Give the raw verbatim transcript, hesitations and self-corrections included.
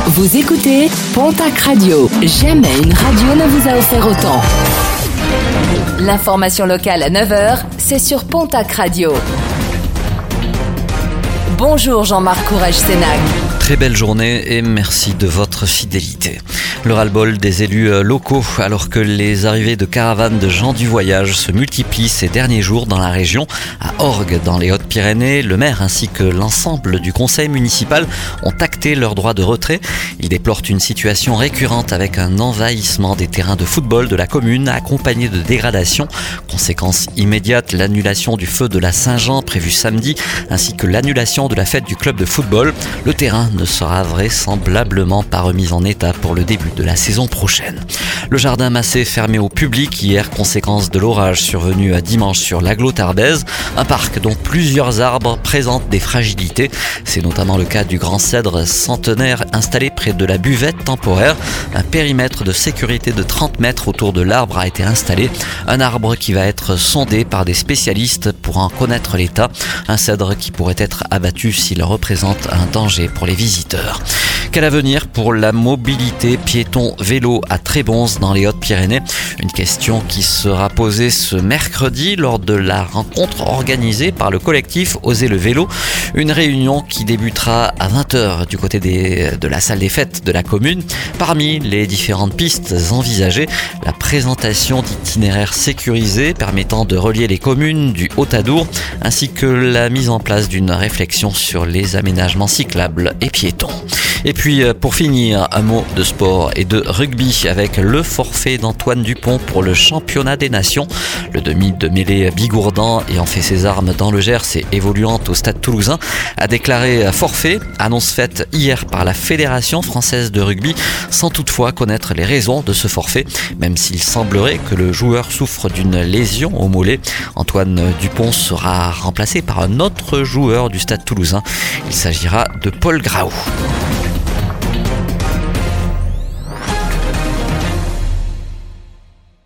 Vous écoutez Pontac Radio. Jamais une radio ne vous a offert autant. L'information locale à neuf heures, c'est sur Pontac Radio. Bonjour Jean-Marc Courage-Sénac. Très belle journée et merci de votre fidélité. Le ras-le-bol des élus locaux alors que les arrivées de caravanes de gens du voyage se multiplient ces derniers jours dans la région. À Orgues, dans les Hautes-Pyrénées, le maire ainsi que l'ensemble du conseil municipal ont acté leur droit de retrait. Ils déplorent une situation récurrente avec un envahissement des terrains de football de la commune accompagné de dégradations. Conséquence immédiate, l'annulation du feu de la Saint-Jean prévu samedi ainsi que l'annulation de la fête du club de football. Le terrain ne sera vraisemblablement pas remis en état pour le début de la saison prochaine. Le jardin Massé fermé au public hier, conséquence de l'orage survenu dimanche sur l'Agglo Tarbèze, un parc dont plusieurs arbres présentent des fragilités. C'est notamment le cas du grand cèdre centenaire installé près de la buvette temporaire. Un périmètre de sécurité de trente mètres autour de l'arbre a été installé. Un arbre qui va être sondé par des spécialistes pour en connaître l'état. Un cèdre qui pourrait être abattu s'il représente un danger pour les visiteurs. Quel avenir pour la mobilité piéton-vélo à Trébons dans les Hautes-Pyrénées? Une question qui sera posée ce mercredi lors de la rencontre organisée par le collectif Oser le vélo. Une réunion qui débutera à vingt heures du côté des, de la salle des fêtes de la commune. Parmi les différentes pistes envisagées, la présentation d'itinéraires sécurisés permettant de relier les communes du Haut-Adour ainsi que la mise en place d'une réflexion sur les aménagements cyclables et piétons. Et puis pour finir, un mot de sport et de rugby avec le forfait d'Antoine Dupont pour le championnat des nations. Le demi de mêlée bigourdan ayant fait ses armes dans le Gers et évoluant au stade toulousain a déclaré forfait, annonce faite hier par la Fédération française de rugby sans toutefois connaître les raisons de ce forfait, même s'il semblerait que le joueur souffre d'une lésion au mollet. Antoine Dupont sera remplacé par un autre joueur du stade toulousain. Il s'agira de Paul Graou.